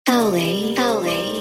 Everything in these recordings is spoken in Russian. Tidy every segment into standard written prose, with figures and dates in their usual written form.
LA.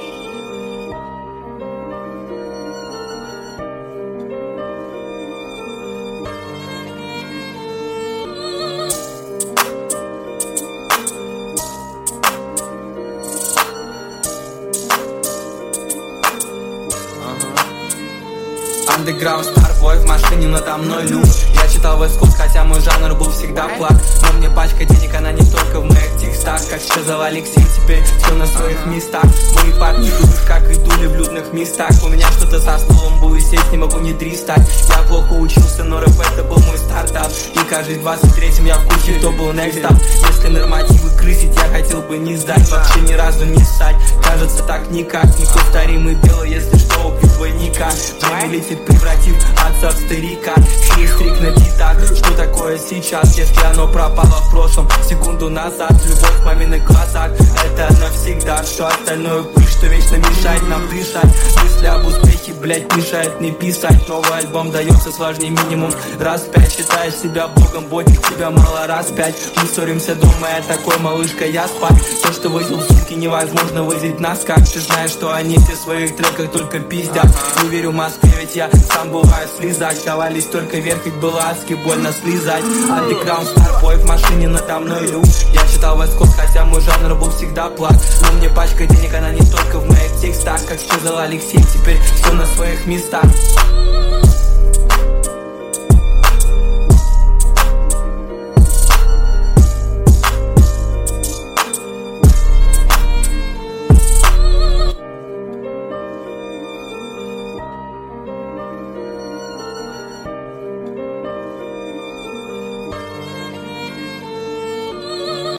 Андеграунд, старбой в машине, надо мной люк. Я читал в искусстве, хотя мой жанр был всегда плак. Но мне пачка денег, она не только в моих текстах. Как сказал Алексей, теперь все на своих местах. Мои парни любят, как и дули в людных местах. У меня что-то со стулом, буду сесть, не могу не дристать. Я плохо учился, но рэп это был мой стартап. И каждый 23-м я в куче, кто был next up. Если нормативы крысить, я хотел бы не сдать. Вообще ни разу не ссать, кажется так никак. Неповторимый белый, если что, убью двойника. Время летит, превратив отца в старика. Хейстрик на битах, что такое сейчас, если оно пропало в прошлом? Секунду назад, любовь в маминых глазах, это навсегда. Все остальное пыль, что вечно мешает нам дышать. Мысли об успехе, блять, мешает мне писать. Новый альбом дается сложнее минимум раз в 5. Считаешь себя богом, ботик, тебя мало раз 5. Мы ссоримся дома, я такой, малышка, я спать. То, что возил сутки, невозможно возить нас как. Ты знаешь, что они все в своих треках только пиздят. Не верю в Москве, ведь я сам бываю слезать. Давались только вверх, ведь было адски больно слезать. Андеграунд, старбой в машине, надо мной люк. Я читал в искусстве, хотя мой жанр был всегда плак. Но мне пачка денег, она не только в моих текстах. Как сказал Алексей, теперь все на своих местах.